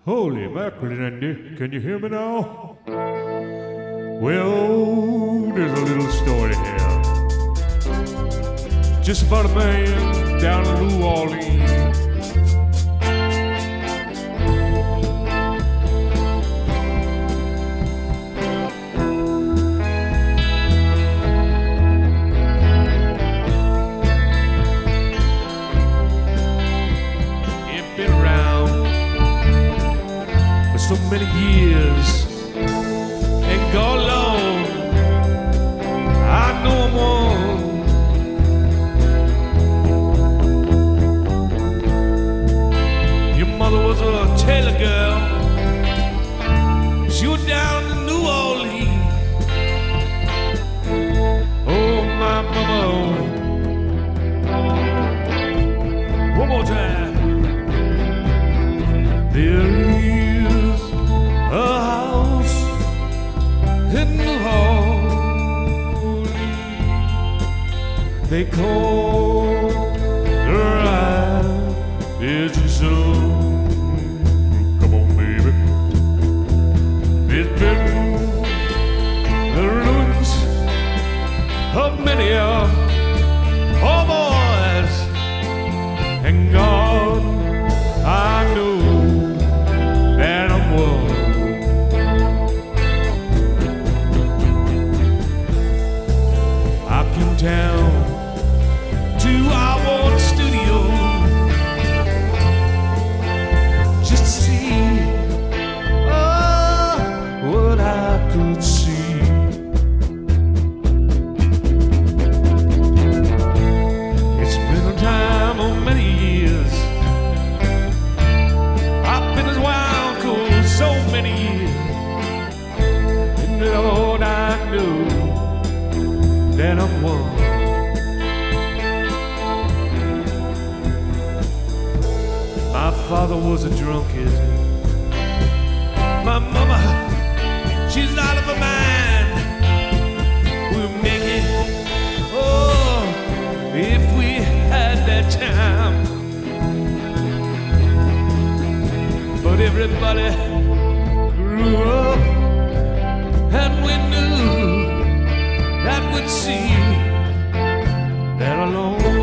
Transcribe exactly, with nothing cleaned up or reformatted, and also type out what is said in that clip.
Holy mackerel, Andy. Can you hear me now? Well, there's a little story here. Just about a man down in New Orleans. He'd been around for so many years. And God alone, I know him one. Your mother was a Taylor girl. She was down in New Orleans. Oh, my mama. One more time. There is a house in New Orleans. They call her eye is your soul. Come on, baby. It's been the ruins of many a poor boys, and God, I know that I'm one. Down to our own studio just to see oh, what I could see. It's been a time of many years. I've been as wild cool so many years, and Lord, I know that I'm one. My father was a drunkard. My mama, she's out of her mind. We'll make it, oh, if we had that time. But everybody grew up, and we knew that we'd see that alone.